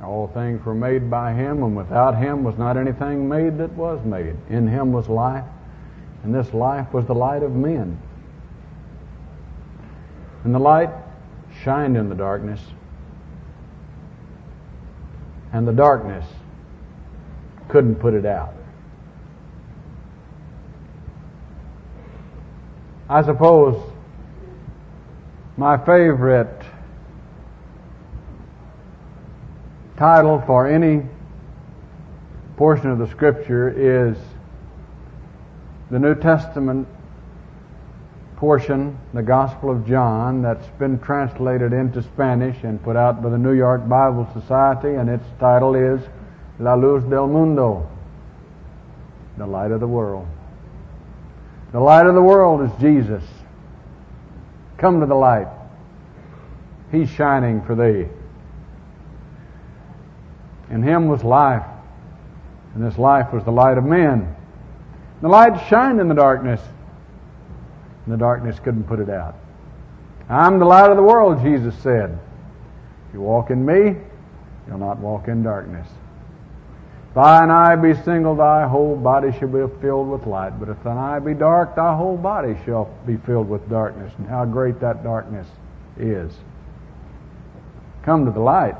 All things were made by Him, and without Him was not anything made that was made. In Him was life, and this life was the light of men. And the light shined in the darkness, and the darkness couldn't put it out. I suppose my favorite title for any portion of the Scripture is the New Testament portion, the Gospel of John, that's been translated into Spanish and put out by the New York Bible Society, and its title is La Luz del Mundo, the light of the world. The light of the world is Jesus. Come to the light. He's shining for thee. In Him was life, and this life was the light of men. The light shined in the darkness, and the darkness couldn't put it out. I'm the light of the world, Jesus said. If you walk in me, you'll not walk in darkness. If thine eye be single, thy whole body shall be filled with light. But if thine eye be dark, thy whole body shall be filled with darkness. And how great that darkness is. Come to the light.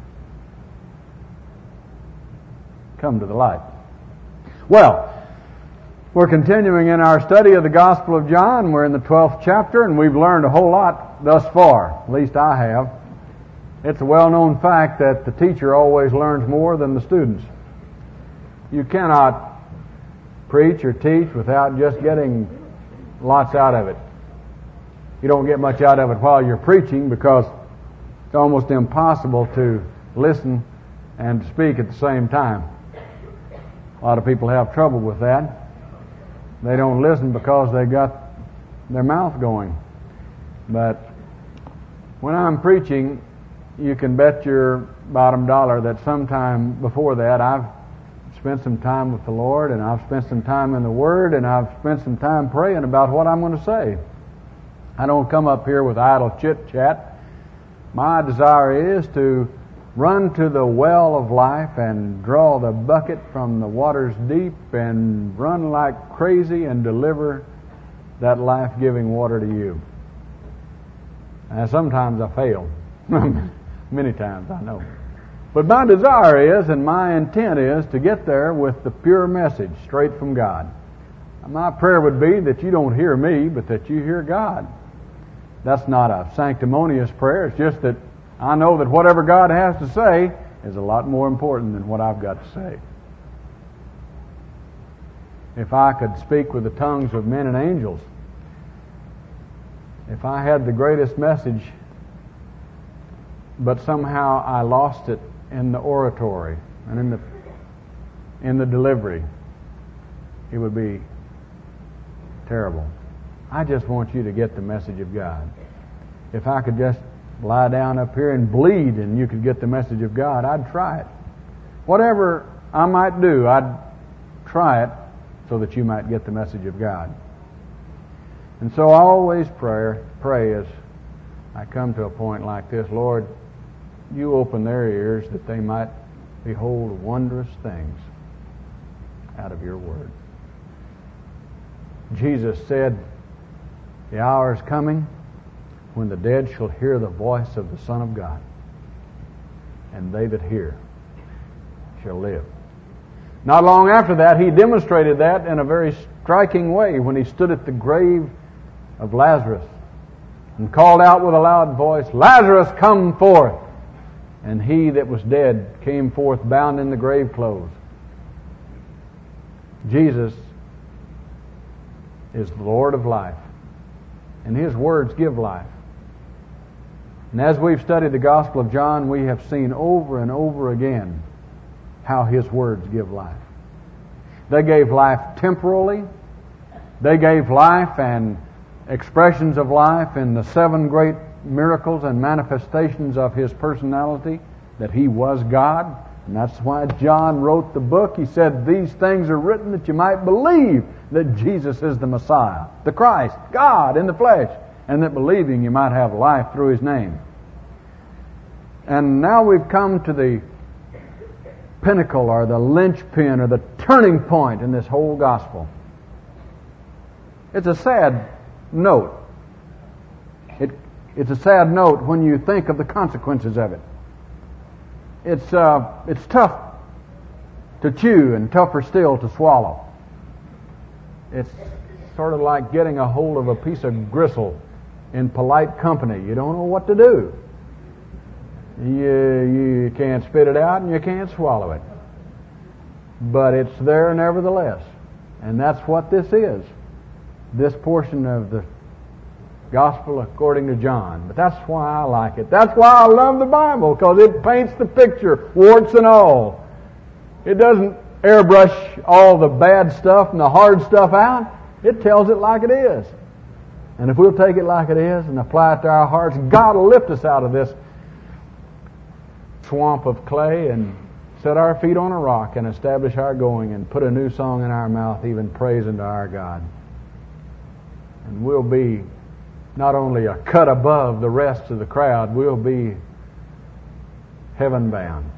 Come to the light. Well, we're continuing in our study of the Gospel of John. We're in the 12th chapter, and we've learned a whole lot thus far. At least I have. It's a well-known fact that the teacher always learns more than the students. You cannot preach or teach without just getting lots out of it. You don't get much out of it while you're preaching because it's almost impossible to listen and to speak at the same time. A lot of people have trouble with that. They don't listen because they got their mouth going. But when I'm preaching, you can bet your bottom dollar that sometime before that I've spent some time with the Lord, and I've spent some time in the Word, and I've spent some time praying about what I'm going to say. I don't come up here with idle chit-chat. My desire is to run to the well of life and draw the bucket from the waters deep and run like crazy and deliver that life-giving water to you. And sometimes I fail. Many times, I know. But my desire is, and my intent is, to get there with the pure message straight from God. My prayer would be that you don't hear me, but that you hear God. That's not a sanctimonious prayer. It's just that I know that whatever God has to say is a lot more important than what I've got to say. If I could speak with the tongues of men and angels, if I had the greatest message, but somehow I lost it in the oratory and in the delivery, it would be terrible. I just want you to get the message of God. If I could just lie down up here and bleed and you could get the message of God, I'd try it. Whatever I might do, I'd try it so that you might get the message of God. And so I always pray as I come to a point like this, Lord, you open their ears that they might behold wondrous things out of your word. Jesus said, the hour is coming when the dead shall hear the voice of the Son of God, and they that hear shall live. Not long after that, he demonstrated that in a very striking way when he stood at the grave of Lazarus and called out with a loud voice, Lazarus, come forth! And he that was dead came forth bound in the grave clothes. Jesus is the Lord of life, and His words give life. And as we've studied the Gospel of John, we have seen over and over again how His words give life. They gave life temporally. They gave life and expressions of life in the 7 great miracles and manifestations of His personality, that He was God. And that's why John wrote the book. He said, these things are written that you might believe that Jesus is the Messiah, the Christ, God in the flesh, and that believing you might have life through His name. And now we've come to the pinnacle or the linchpin or the turning point in this whole gospel. It's a sad note. It's a sad note when you think of the consequences of it. It's tough to chew and tougher still to swallow. It's sort of like getting a hold of a piece of gristle in polite company. You don't know what to do. You can't spit it out and you can't swallow it. But it's there nevertheless. And that's what this is. This portion of the Gospel according to John. But that's why I like it. That's why I love the Bible, because it paints the picture, warts and all. It doesn't airbrush all the bad stuff and the hard stuff out. It tells it like it is. And if we'll take it like it is and apply it to our hearts, God will lift us out of this swamp of clay and set our feet on a rock and establish our going and put a new song in our mouth, even praising to our God. And we'll be not only a cut above the rest of the crowd, we'll be heaven bound.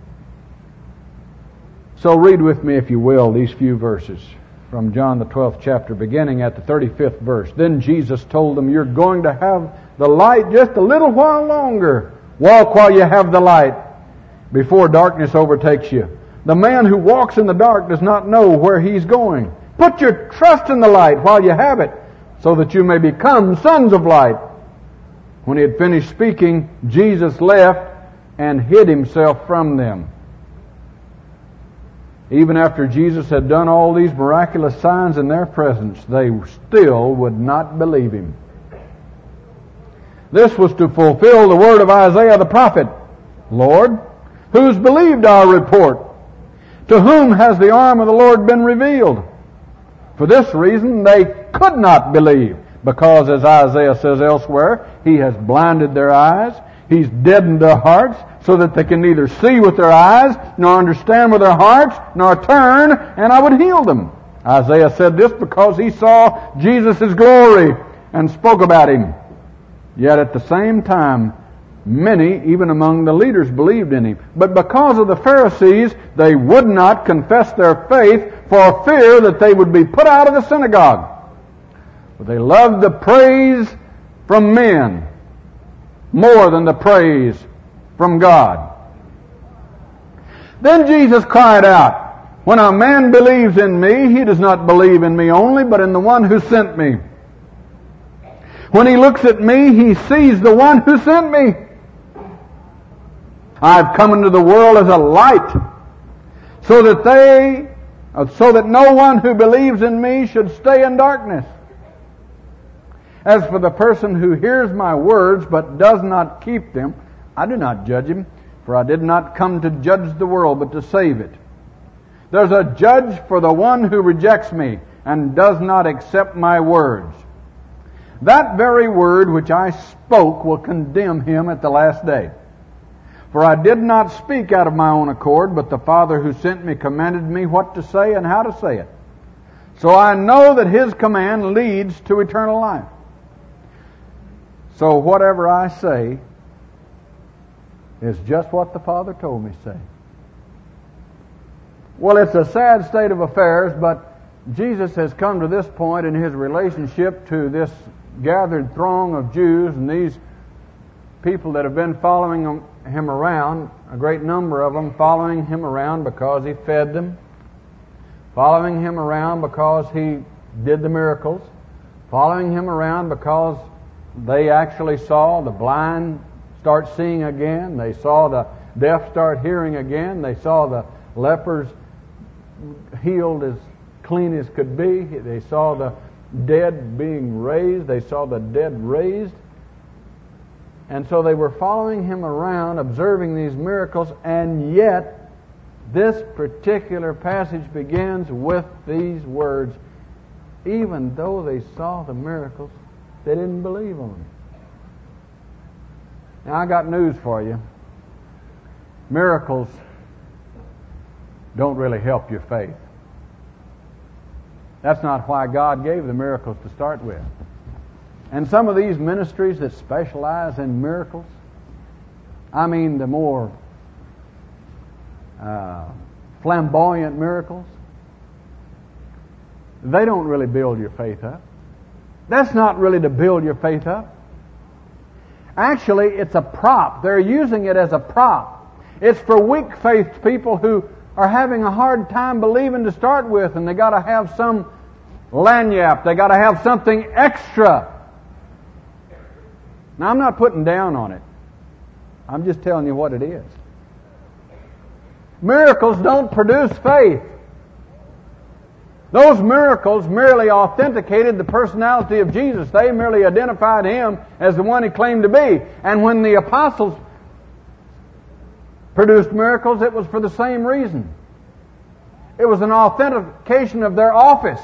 So read with me, if you will, these few verses from John the 12th chapter, beginning at the 35th verse. Then Jesus told them, you're going to have the light just a little while longer. Walk while you have the light, before darkness overtakes you. The man who walks in the dark does not know where he's going. Put your trust in the light while you have it, so that you may become sons of light. When he had finished speaking, Jesus left and hid himself from them. Even after Jesus had done all these miraculous signs in their presence, they still would not believe him. This was to fulfill the word of Isaiah the prophet. Lord, who's believed our report? To whom has the arm of the Lord been revealed? For this reason they could not believe, because, as Isaiah says elsewhere, he has blinded their eyes, he's deadened their hearts, so that they can neither see with their eyes, nor understand with their hearts, nor turn, and I would heal them. Isaiah said this because he saw Jesus' glory and spoke about him. Yet at the same time, many, even among the leaders, believed in him. But because of the Pharisees, they would not confess their faith for fear that they would be put out of the synagogue. For they loved the praise from men more than the praise from God. Then Jesus cried out, when a man believes in me, he does not believe in me only, but in the one who sent me. When he looks at me, he sees the one who sent me. I've come into the world as a light, so that no one who believes in me should stay in darkness. As for the person who hears my words but does not keep them, I do not judge him, for I did not come to judge the world, but to save it. There's a judge for the one who rejects me and does not accept my words. That very word which I spoke will condemn him at the last day. For I did not speak out of my own accord, but the Father who sent me commanded me what to say and how to say it. So I know that his command leads to eternal life. So whatever I say is just what the Father told me to say. Well, it's a sad state of affairs, but Jesus has come to this point in his relationship to this gathered throng of Jews and these people that have been following him around, a great number of them following him around because he fed them, following him around because he did the miracles, following him around because they actually saw the blind start seeing again, they saw the deaf start hearing again, they saw the lepers healed as clean as could be, they saw the dead being raised, they saw the dead raised. And so they were following him around, observing these miracles, and yet this particular passage begins with these words, even though they saw the miracles, they didn't believe on him. Now I got news for you. Miracles don't really help your faith. That's not why God gave the miracles to start with. And some of these ministries that specialize in miracles, I mean the more flamboyant miracles, they don't really build your faith up. That's not really to build your faith up. Actually, it's a prop. They're using it as a prop. It's for weak-faithed people who are having a hard time believing to start with, and they got to have some lagniappe. They got to have something extra. Now, I'm not putting down on it. I'm just telling you what it is. Miracles don't produce faith. Those miracles merely authenticated the personality of Jesus. They merely identified Him as the one He claimed to be. And when the apostles produced miracles, it was for the same reason. It was an authentication of their office.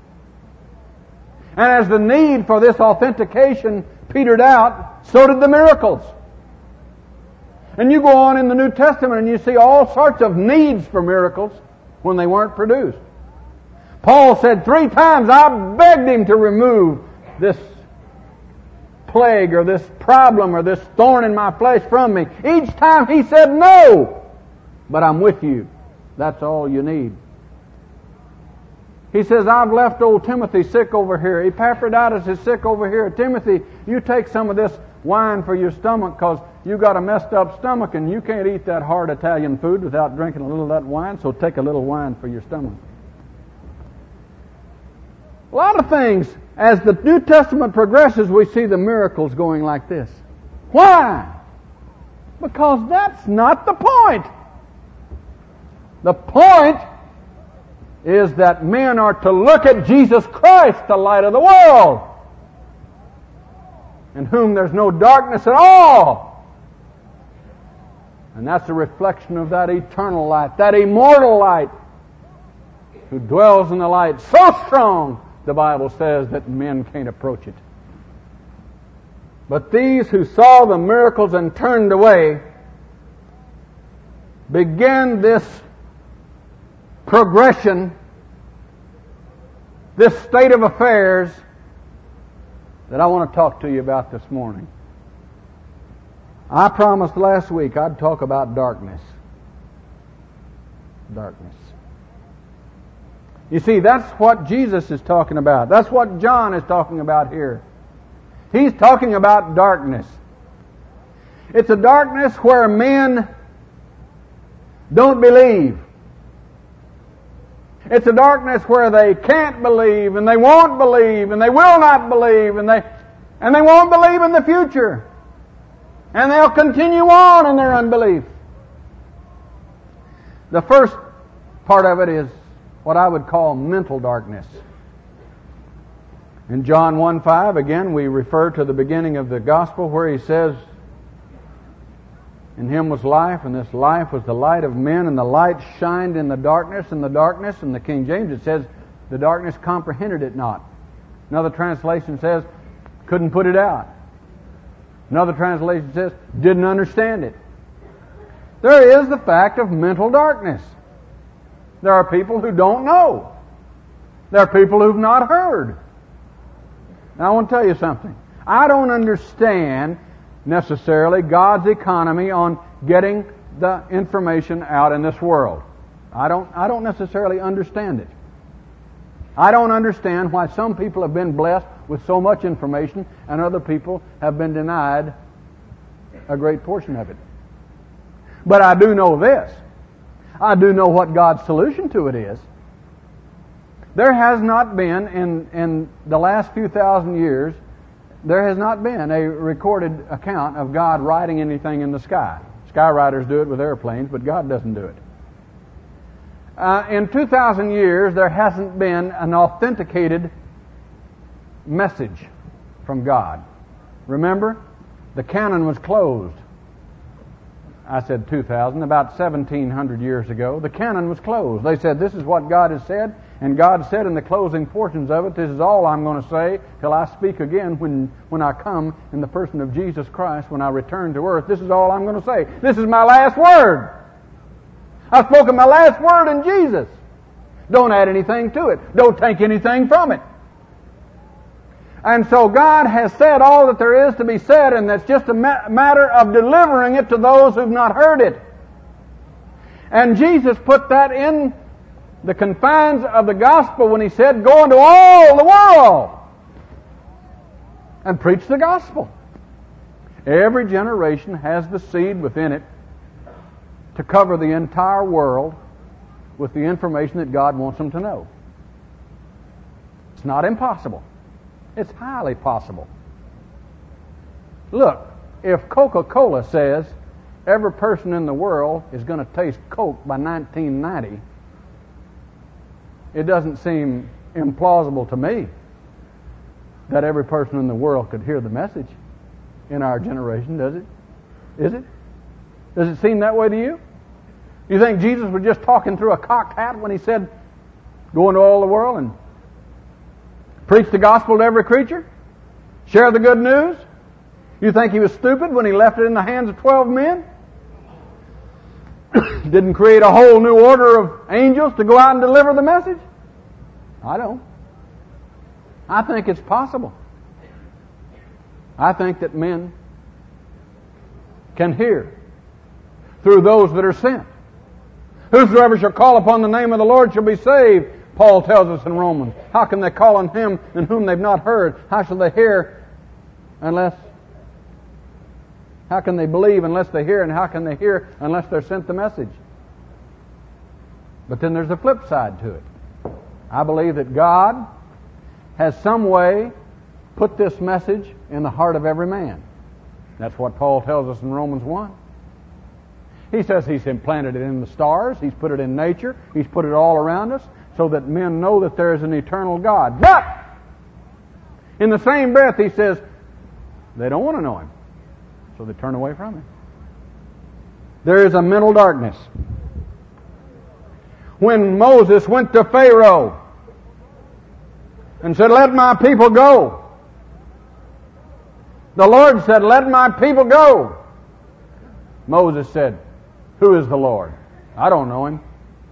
And as the need for this authentication petered out, so did the miracles. And you go on in the New Testament and you see all sorts of needs for miracles when they weren't produced. Paul said 3 times, I begged him to remove this plague or this problem or this thorn in my flesh from me. Each time he said, no, but I'm with you. That's all you need. He says, I've left old Timothy sick over here. Epaphroditus is sick over here. Timothy, you take some of this wine for your stomach because you got a messed up stomach and you can't eat that hard Italian food without drinking a little of that wine, so take a little wine for your stomach. A lot of things, as the New Testament progresses, we see the miracles going like this. Why? Because that's not the point. The point is that men are to look at Jesus Christ, the light of the world, in whom there's no darkness at all. And that's a reflection of that eternal light, that immortal light, who dwells in the light so strong, the Bible says, that men can't approach it. But these who saw the miracles and turned away began this progression, this state of affairs that I want to talk to you about this morning. I promised last week I'd talk about darkness. Darkness. You see, that's what Jesus is talking about. That's what John is talking about here. He's talking about darkness. It's a darkness where men don't believe. It's a darkness where they can't believe, and they won't believe, and they will not believe, and they won't believe in the future. And they'll continue on in their unbelief. The first part of it is what I would call mental darkness. In John 1:5, again, we refer to the beginning of the gospel where he says, in Him was life, and this life was the light of men, and the light shined in the darkness, and in the King James it says, the darkness comprehended it not. Another translation says, couldn't put it out. Another translation says, didn't understand it. There is the fact of mental darkness. There are people who don't know. There are people who've not heard. Now I want to tell you something. I don't understand necessarily God's economy on getting the information out in this world. I don't necessarily understand it. I don't understand why some people have been blessed with so much information and other people have been denied a great portion of it. But I do know this. I do know what God's solution to it is. There has not been, in the last few thousand years, there has not been a recorded account of God writing anything in the sky. Skywriters do it with airplanes, but God doesn't do it. In 2,000 years, there hasn't been an authenticated message from God. Remember, the canon was closed. I said 2,000, about 1,700 years ago. The canon was closed. They said, this is what God has said, and God said in the closing portions of it, this is all I'm going to say till I speak again when I come in the person of Jesus Christ, when I return to earth. This is all I'm going to say. This is my last word. I've spoken my last word in Jesus. Don't add anything to it. Don't take anything from it. And so God has said all that there is to be said, and that's just a matter of delivering it to those who've not heard it. And Jesus put that in the confines of the gospel when He said, go into all the world and preach the gospel. Every generation has the seed within it to cover the entire world with the information that God wants them to know. It's not impossible. It's highly possible. Look, if Coca-Cola says every person in the world is going to taste Coke by 1990, it doesn't seem implausible to me that every person in the world could hear the message in our generation, does it? Is it? Does it seem that way to you? You think Jesus was just talking through a cocked hat when He said, go into all the world and preach the gospel to every creature? Share the good news? You think He was stupid when He left it in the hands of 12 men? Didn't create a whole new order of angels to go out and deliver the message? I don't. I think it's possible. I think that men can hear through those that are sent. Whosoever shall call upon the name of the Lord shall be saved, Paul tells us in Romans. How can they call on Him in whom they've not heard? How shall they hear how can they believe unless they hear? And how can they hear unless they're sent the message? But then there's a flip side to it. I believe that God has some way put this message in the heart of every man. That's what Paul tells us in Romans 1. He says He's implanted it in the stars, He's put it in nature, He's put it all around us, so that men know that there is an eternal God. But in the same breath He says they don't want to know Him, so they turn away from Him. There is a mental darkness. When Moses went to Pharaoh and said, let my people go, the Lord said, let my people go. Moses said, who is the Lord? I don't know Him.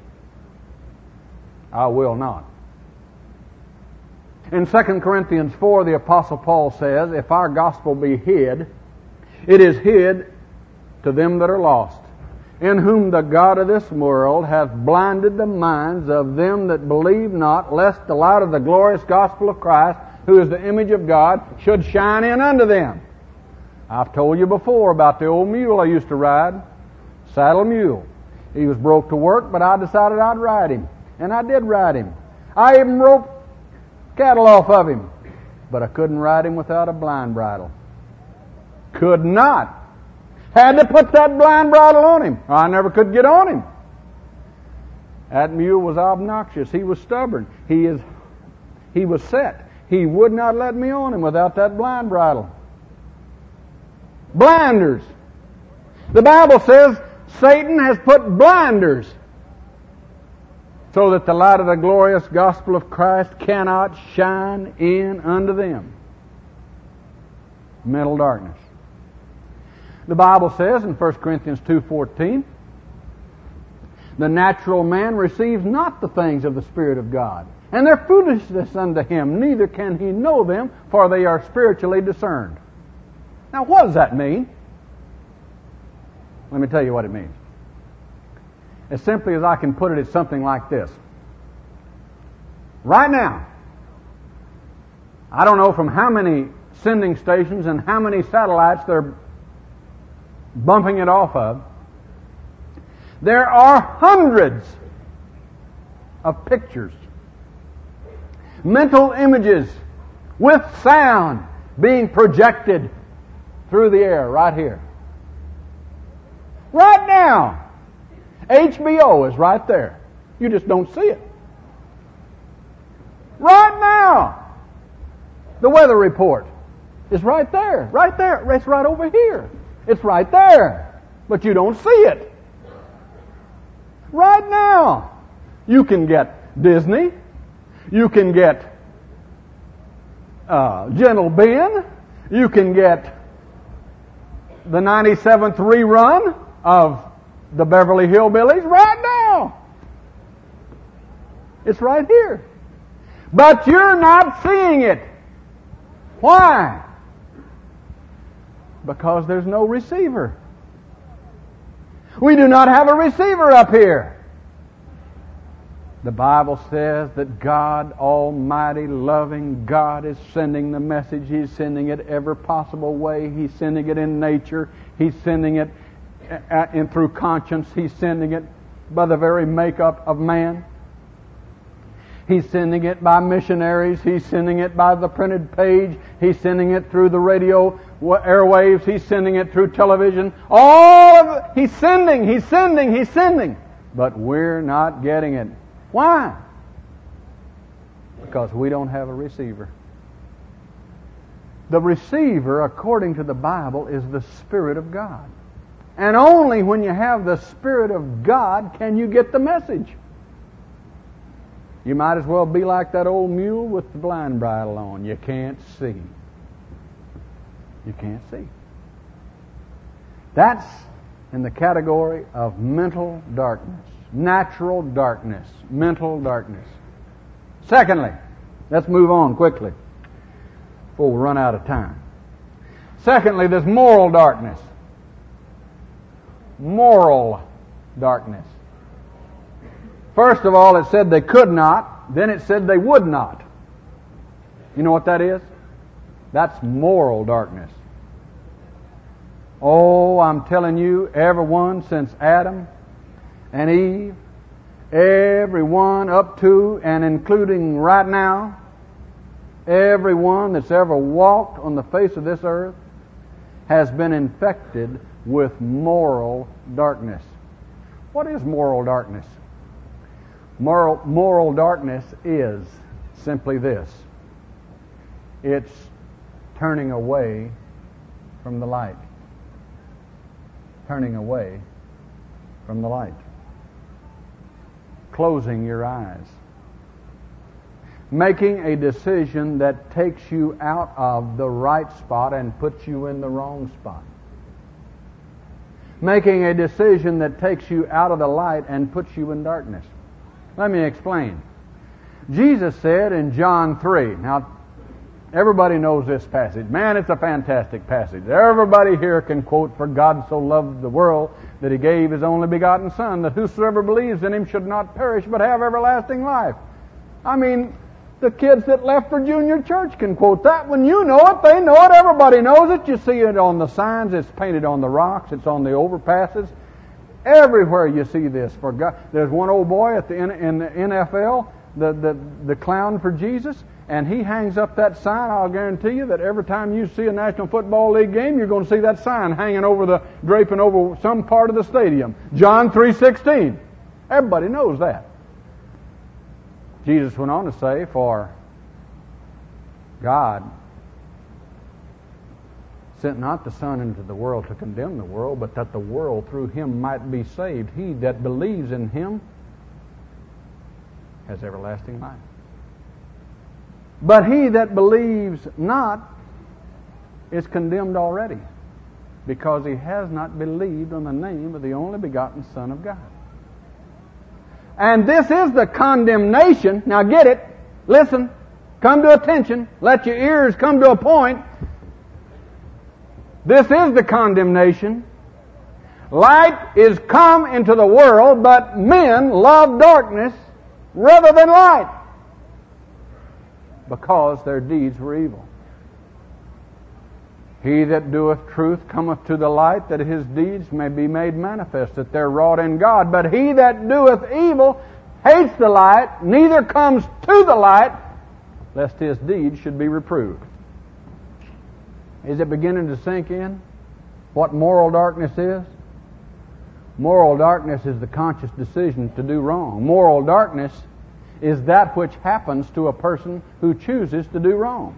I will not. In 2 Corinthians 4, the Apostle Paul says, if our gospel be hid, it is hid to them that are lost, in whom the God of this world hath blinded the minds of them that believe not, lest the light of the glorious gospel of Christ, who is the image of God, should shine in unto them. I've told you before about the old mule I used to ride, saddle mule. He was broke to work, but I decided I'd ride him. And I did ride him. I even roped cattle off of him. But I couldn't ride him without a blind bridle. Could not. Had to put that blind bridle on him, or I never could get on him. That mule was obnoxious. He was stubborn. He was set. He would not let me on him without that blind bridle. Blinders. The Bible says Satan has put blinders so that the light of the glorious gospel of Christ cannot shine in unto them. Mental darkness. The Bible says in 1 Corinthians 2:14, the natural man receives not the things of the Spirit of God, and they're foolishness unto him, neither can he know them, for they are spiritually discerned. Now what does that mean? Let me tell you what it means. As simply as I can put it, it's something like this. Right now, I don't know from how many sending stations and how many satellites they're bumping it off of, there are hundreds of pictures, mental images with sound being projected through the air right here. Right now, HBO is right there. You just don't see it. Right now, the weather report is right there. Right there. It's right over here. It's right there. But you don't see it. Right now, you can get Disney. You can get Gentle Ben. You can get the 97th rerun of the Beverly Hillbillies right now. It's right here. But you're not seeing it. Why? Because there's no receiver. We do not have a receiver up here. The Bible says that God, Almighty, loving God, is sending the message. He's sending it every possible way. He's sending it in nature. He's sending it through conscience. He's sending it by the very makeup of man. He's sending it by missionaries. He's sending it by the printed page. He's sending it through the radio airwaves. He's sending it through television. All of it. He's sending. But we're not getting it. Why? Because we don't have a receiver. The receiver, according to the Bible, is the Spirit of God. And only when you have the Spirit of God can you get the message. You might as well be like that old mule with the blind bridle on. You can't see. You can't see. That's in the category of mental darkness. Natural darkness. Mental darkness. Secondly, let's move on quickly before we run out of time. Secondly, there's moral darkness. Moral darkness. First of all, it said they could not. Then it said they would not. You know what that is? That's moral darkness. Oh, I'm telling you, everyone since Adam and Eve, everyone up to and including right now, everyone that's ever walked on the face of this earth has been infected with moral darkness. What is moral darkness? Moral darkness is simply this. It's turning away from the light. Turning away from the light. Closing your eyes. Making a decision that takes you out of the right spot and puts you in the wrong spot. Making a decision that takes you out of the light and puts you in darkness. Let me explain. Jesus said in John 3, now everybody knows this passage. Man, it's a fantastic passage. Everybody here can quote, "For God so loved the world that He gave His only begotten Son, that whosoever believes in Him should not perish but have everlasting life." I mean, the kids that left for junior church can quote that one. You know it, they know it, everybody knows it. You see it on the signs, it's painted on the rocks, it's on the overpasses. Everywhere you see this. For God, there's one old boy in the NFL, the clown for Jesus, and he hangs up that sign. I'll guarantee you that every time you see a National Football League game, you're going to see that sign hanging over draping over some part of the stadium. John 3:16. Everybody knows that. Jesus went on to say, "For God sent not the Son into the world to condemn the world, but that the world through Him might be saved. He that believes in Him has everlasting life. But he that believes not is condemned already, because he has not believed on the name of the only begotten Son of God." And this is the condemnation. Now get it. Listen. Come to attention. Let your ears come to a point. This is the condemnation. Light is come into the world, but men love darkness rather than light, because their deeds were evil. He that doeth truth cometh to the light, that his deeds may be made manifest, that they're wrought in God. But he that doeth evil hates the light, neither comes to the light, lest his deeds should be reproved. Is it beginning to sink in what moral darkness is? Moral darkness is the conscious decision to do wrong. Moral darkness is that which happens to a person who chooses to do wrong.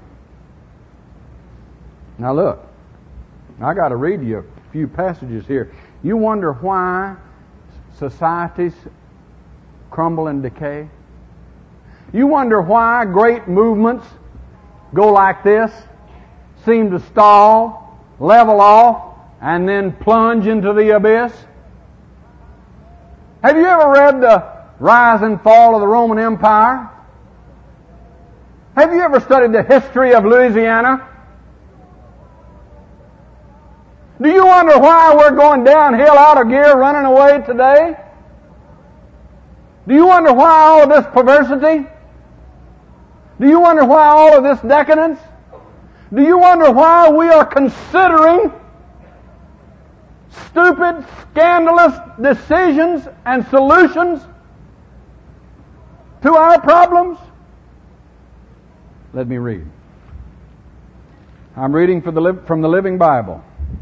Now look, I got to read you a few passages here. You wonder why societies crumble and decay? You wonder why great movements go like this, seem to stall, level off, and then plunge into the abyss? Have you ever read the rise and fall of the Roman Empire? Have you ever studied the history of Louisiana? Do you wonder why we're going downhill out of gear, running away today? Do you wonder why all of this perversity? Do you wonder why all of this decadence? Do you wonder why we are considering stupid, scandalous decisions and solutions to our problems? Let me read. I'm reading from the Living Bible.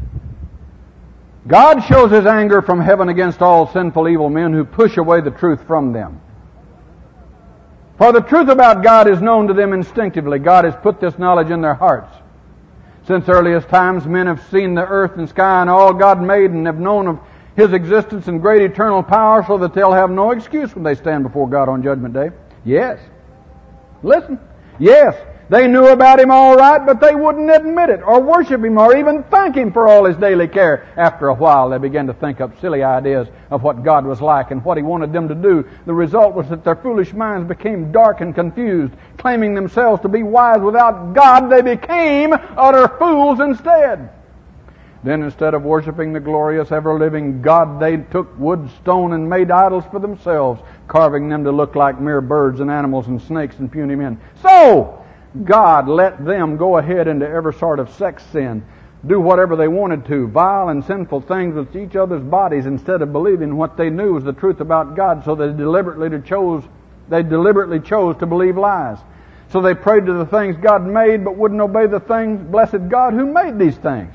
God shows His anger from heaven against all sinful, evil men who push away the truth from them. For the truth about God is known to them instinctively. God has put this knowledge in their hearts. Since earliest times, men have seen the earth and sky and all God made, and have known of His existence and great eternal power, so that they'll have no excuse when they stand before God on Judgment Day. Yes. Listen. Yes. They knew about Him all right, but they wouldn't admit it, or worship Him, or even thank Him for all His daily care. After a while, they began to think up silly ideas of what God was like and what He wanted them to do. The result was that their foolish minds became dark and confused. Claiming themselves to be wise without God, they became utter fools instead. Then instead of worshiping the glorious, ever-living God, they took wood, stone, and made idols for themselves, carving them to look like mere birds and animals and snakes and puny men. So God let them go ahead into every sort of sex sin, do whatever they wanted to, vile and sinful things with each other's bodies, instead of believing what they knew was the truth about God. So they deliberately chose to believe lies. So they prayed to the things God made, but wouldn't obey the things, blessed God, who made these things.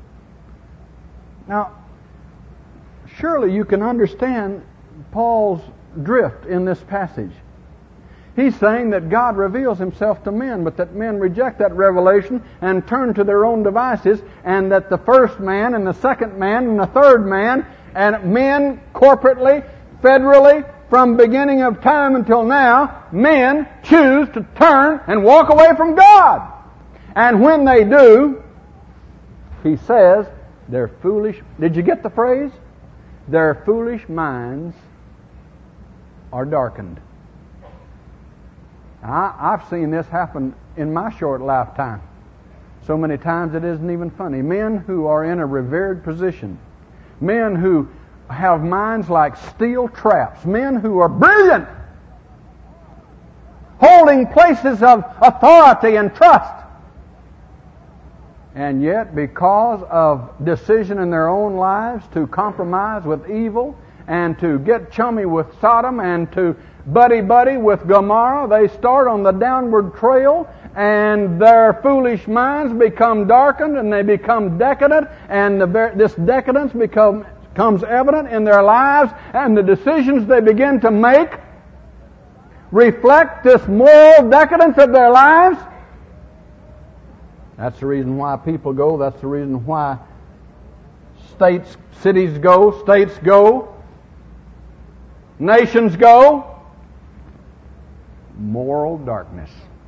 Now, surely you can understand Paul's drift in this passage. He's saying that God reveals Himself to men, but that men reject that revelation and turn to their own devices, and that the first man and the second man and the third man, and men corporately, federally, from beginning of time until now, men choose to turn and walk away from God. And when they do, he says, they're foolish. Did you get the phrase? Their foolish minds are darkened. I've seen this happen in my short lifetime. So many times it isn't even funny. Men who are in a revered position. Men who have minds like steel traps. Men who are brilliant. Holding places of authority and trust. And yet, because of decision in their own lives to compromise with evil and to get chummy with Sodom and to buddy-buddy with Gomorrah, they start on the downward trail, and their foolish minds become darkened and they become decadent, and this decadence becomes evident in their lives, and the decisions they begin to make reflect this moral decadence of their lives. That's the reason why people go. That's the reason why cities go, states go, nations go. Moral darkness.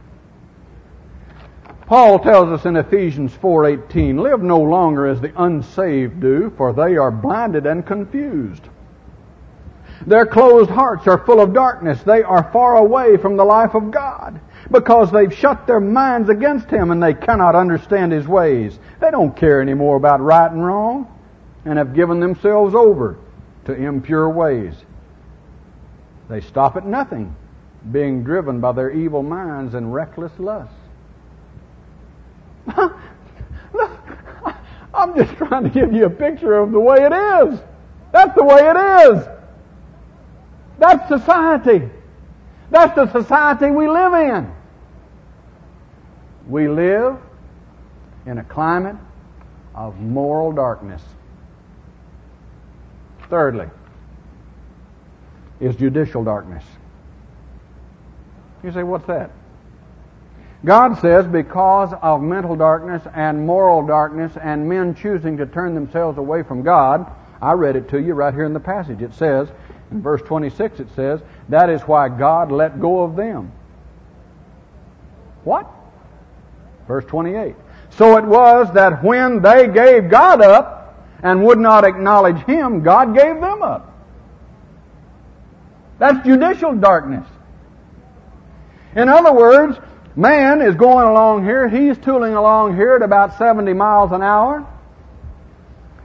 Paul tells us in Ephesians 4:18, live no longer as the unsaved do, for they are blinded and confused. Their closed hearts are full of darkness. They are far away from the life of God, because they've shut their minds against Him and they cannot understand His ways. They don't care anymore about right and wrong and have given themselves over to impure ways. They stop at nothing, being driven by their evil minds and reckless lusts. Look, I'm just trying to give you a picture of the way it is. That's the way it is. That's society. That's the society we live in. We live in a climate of moral darkness. Thirdly, is judicial darkness. You say, what's that? God says because of mental darkness and moral darkness and men choosing to turn themselves away from God, I read it to you right here in the passage. It says, in verse 26 it says, that is why God let go of them. What? Verse 28. So it was that when they gave God up and would not acknowledge Him, God gave them up. That's judicial darkness. In other words, man is going along here, he's tooling along here at about 70 miles an hour.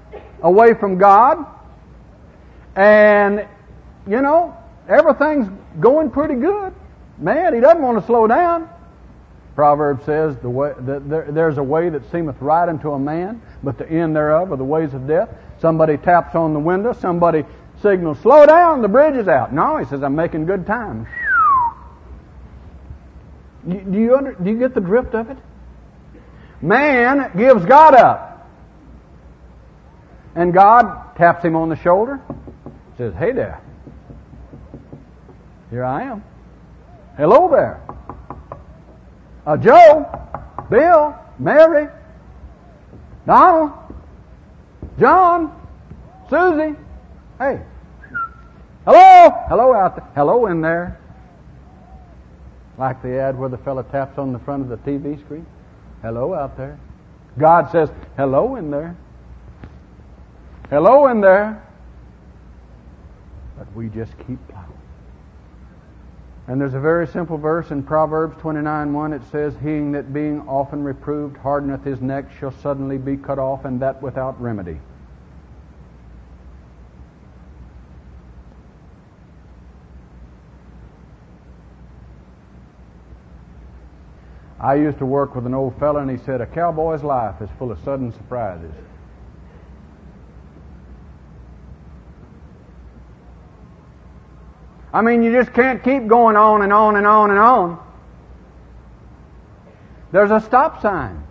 away from God, and, everything's going pretty good. Man, he doesn't want to slow down. Proverbs says, there's a way that seemeth right unto a man, but the end thereof are the ways of death. Somebody taps on the window, somebody signals, slow down, the bridge is out. No, he says, I'm making good time. Do you get the drift of it? Man gives God up. And God taps him on the shoulder, says, hey there. Here I am. Hello there. Joe, Bill, Mary, Donald, John, Susie. Hey. Hello. Hello out there. Hello in there. Like the ad where the fella taps on the front of the TV screen. Hello out there. God says, hello in there. Hello in there. But we just keep plowing. And there's a very simple verse in Proverbs 29:1. It says, he that being often reproved hardeneth his neck shall suddenly be cut off, and that without remedy. I used to work with an old fella, and he said, a cowboy's life is full of sudden surprises. I mean, you just can't keep going on and on and on and on. There's a stop sign.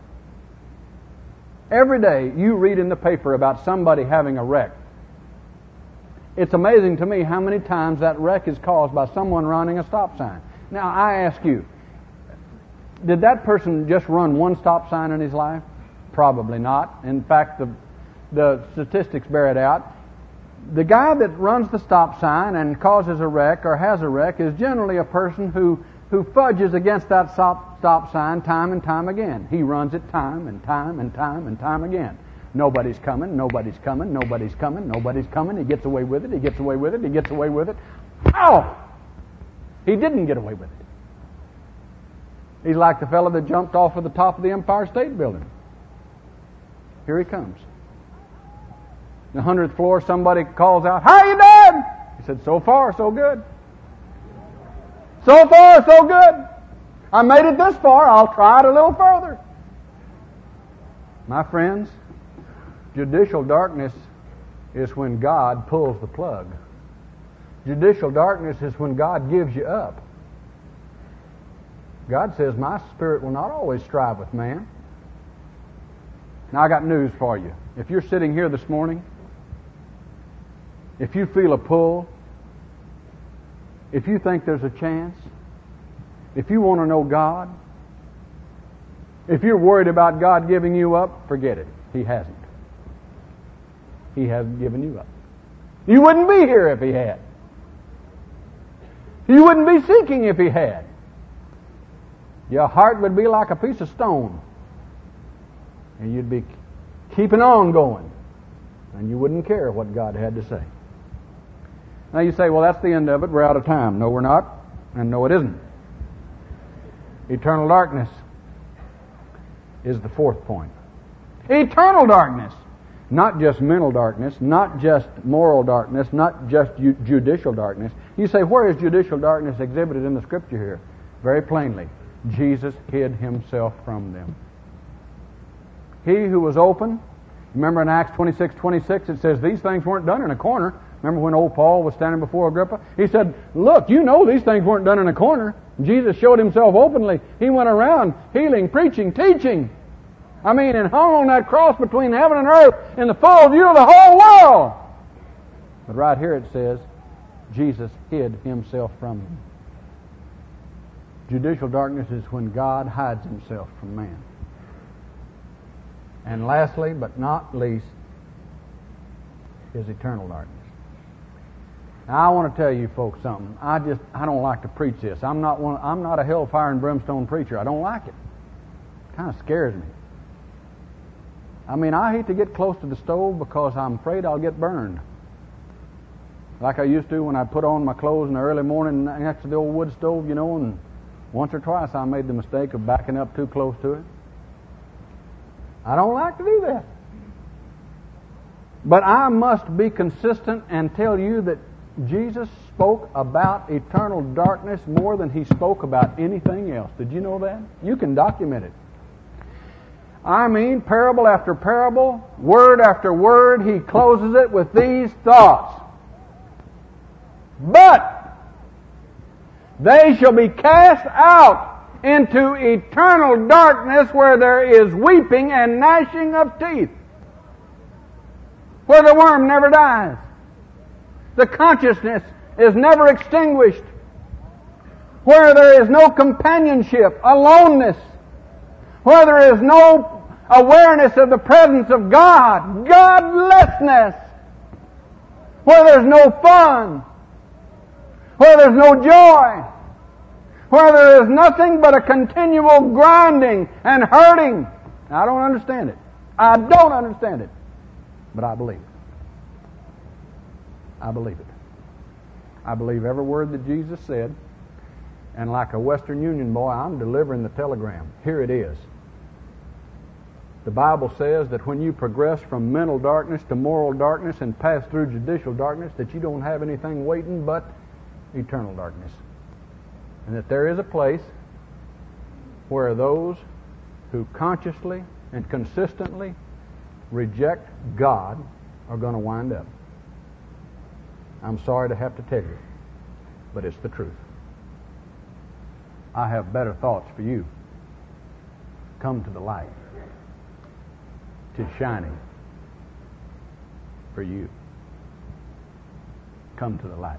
Every day you read in the paper about somebody having a wreck. It's amazing to me how many times that wreck is caused by someone running a stop sign. Now, I ask you, did that person just run one stop sign in his life? Probably not. In fact, the statistics bear it out. The guy that runs the stop sign and causes a wreck or has a wreck is generally a person who fudges against that stop sign time and time again. He runs it time and time and time and time again. Nobody's coming, nobody's coming, nobody's coming, nobody's coming. He gets away with it, he gets away with it, he gets away with it. Ow! He didn't get away with it. He's like the fellow that jumped off of the top of the Empire State Building. Here he comes. The 100th floor, somebody calls out, how you doing? He said, so far, so good. So far, so good. I made it this far, I'll try it a little further. My friends, judicial darkness is when God pulls the plug. Judicial darkness is when God gives you up. God says, my spirit will not always strive with man. Now I got news for you. If you're sitting here this morning, if you feel a pull, if you think there's a chance, if you want to know God, if you're worried about God giving you up, forget it. He hasn't. He hasn't given you up. You wouldn't be here if He had. You wouldn't be seeking if He had. Your heart would be like a piece of stone. And you'd be keeping on going. And you wouldn't care what God had to say. Now you say, well, that's the end of it. We're out of time. No, we're not. And no, it isn't. Eternal darkness is the fourth point. Eternal darkness. Not just mental darkness, not just moral darkness, not just judicial darkness. You say, where is judicial darkness exhibited in the Scripture here? Very plainly, Jesus hid Himself from them. He who was open, remember in Acts 26:26 it says these things weren't done in a corner. Remember when old Paul was standing before Agrippa? He said, look, you know these things weren't done in a corner. Jesus showed Himself openly. He went around healing, preaching, teaching. I mean, and hung on that cross between heaven and earth in the full view of the whole world. But right here it says, Jesus hid Himself from them. Judicial darkness is when God hides Himself from man. And lastly, but not least, is eternal darkness. Now, I want to tell you folks something. I don't like to preach this. I'm not a hellfire and brimstone preacher. I don't like it. It kind of scares me. I mean, I hate to get close to the stove because I'm afraid I'll get burned. Like I used to when I put on my clothes in the early morning next to the old wood stove, and once or twice I made the mistake of backing up too close to it. I don't like to do that. But I must be consistent and tell you that Jesus spoke about eternal darkness more than He spoke about anything else. Did you know that? You can document it. I mean, parable after parable, word after word, He closes it with these thoughts. But they shall be cast out into eternal darkness where there is weeping and gnashing of teeth, where the worm never dies. The consciousness is never extinguished, where there is no companionship, aloneness, where there is no awareness of the presence of God, godlessness, where there's no fun, where there's no joy, where there is nothing but a continual grinding and hurting. I don't understand it. I don't understand it. But I believe it. I believe it. I believe every word that Jesus said. And like a Western Union boy, I'm delivering the telegram. Here it is. The Bible says that when you progress from mental darkness to moral darkness and pass through judicial darkness, that you don't have anything waiting but eternal darkness. And that there is a place where those who consciously and consistently reject God are going to wind up. I'm sorry to have to tell you, but it's the truth. I have better thoughts for you. Come to the light. 'Tis shining for you. Come to the light.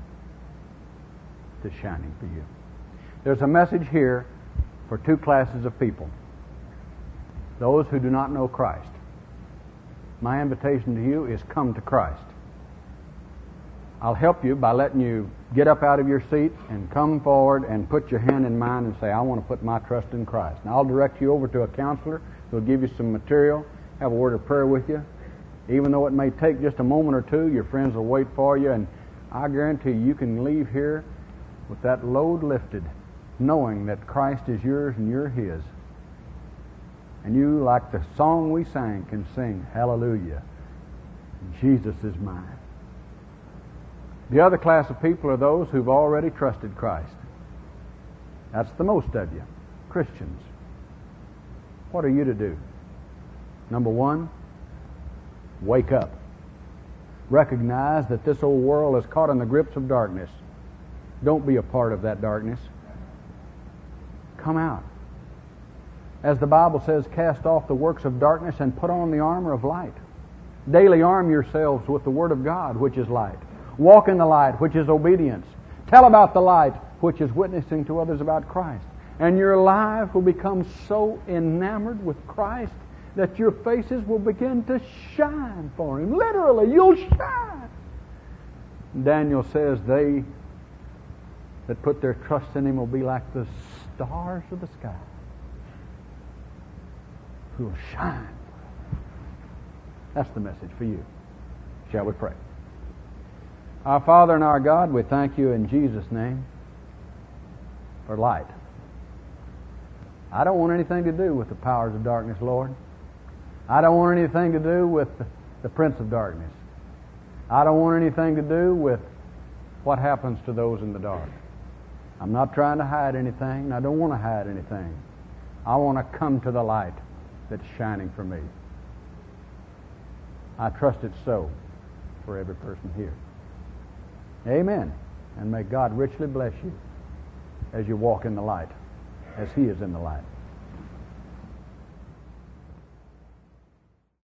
'Tis shining for you. There's a message here for two classes of people. Those who do not know Christ. My invitation to you is come to Christ. I'll help you by letting you get up out of your seat and come forward and put your hand in mine and say, I want to put my trust in Christ. Now I'll direct you over to a counselor who'll give you some material, have a word of prayer with you. Even though it may take just a moment or two, your friends will wait for you, and I guarantee you can leave here with that load lifted, knowing that Christ is yours and you're His. And you, like the song we sang, can sing, Hallelujah, Jesus is mine. The other class of people are those who've already trusted Christ. That's the most of you, Christians. What are you to do? Number one, wake up. Recognize that this old world is caught in the grips of darkness. Don't be a part of that darkness. Come out. As the Bible says, cast off the works of darkness and put on the armor of light. Daily arm yourselves with the Word of God, which is light. Walk in the light, which is obedience. Tell about the light, which is witnessing to others about Christ. And your life will become so enamored with Christ that your faces will begin to shine for Him. Literally, you'll shine. Daniel says they that put their trust in Him will be like the stars of the sky, who will shine. That's the message for you. Shall we pray? Our Father and our God, we thank You in Jesus' name for light. I don't want anything to do with the powers of darkness, Lord. I don't want anything to do with the prince of darkness. I don't want anything to do with what happens to those in the dark. I'm not trying to hide anything, and I don't want to hide anything. I want to come to the light that's shining for me. I trust it's so for every person here. Amen. And may God richly bless you as you walk in the light, as He is in the light.